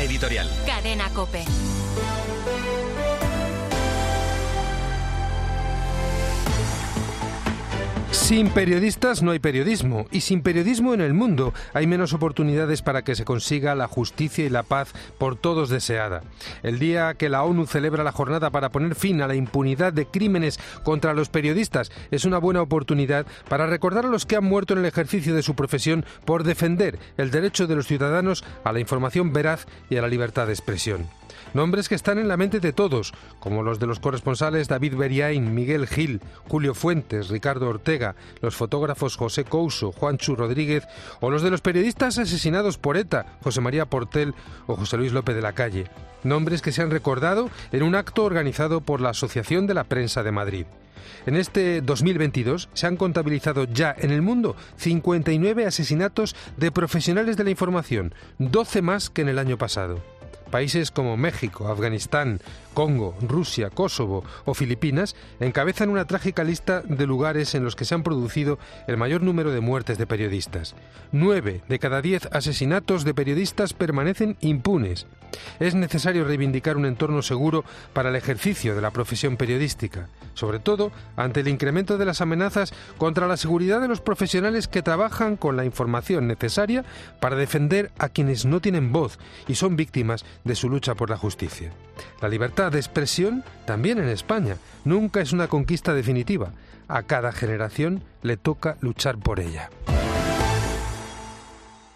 editorial. Cadena COPE. Sin periodistas no hay periodismo, y sin periodismo en el mundo hay menos oportunidades para que se consiga la justicia y la paz por todos deseada. El día que la ONU celebra la jornada para poner fin a la impunidad de crímenes contra los periodistas es una buena oportunidad para recordar a los que han muerto en el ejercicio de su profesión por defender el derecho de los ciudadanos a la información veraz y a la libertad de expresión. Nombres que están en la mente de todos, como los de los corresponsales David Beriaín, Miguel Gil, Julio Fuentes, Ricardo Ortega, los fotógrafos José Couso, Juanchu Rodríguez, o los de los periodistas asesinados por ETA, José María Portell o José Luis López de la Calle. Nombres que se han recordado en un acto organizado por la Asociación de la Prensa de Madrid. En este 2022 se han contabilizado ya en el mundo 59 asesinatos de profesionales de la información, 12 más que en el año pasado. Países como México, Afganistán, Congo, Rusia, Kosovo o Filipinas encabezan una trágica lista de lugares en los que se han producido el mayor número de muertes de periodistas. 9 de cada 10 asesinatos de periodistas permanecen impunes. Es necesario reivindicar un entorno seguro para el ejercicio de la profesión periodística, sobre todo ante el incremento de las amenazas contra la seguridad de los profesionales que trabajan con la información necesaria para defender a quienes no tienen voz y son víctimas de su lucha por la justicia. La libertad de expresión, también en España, nunca es una conquista definitiva. A cada generación le toca luchar por ella.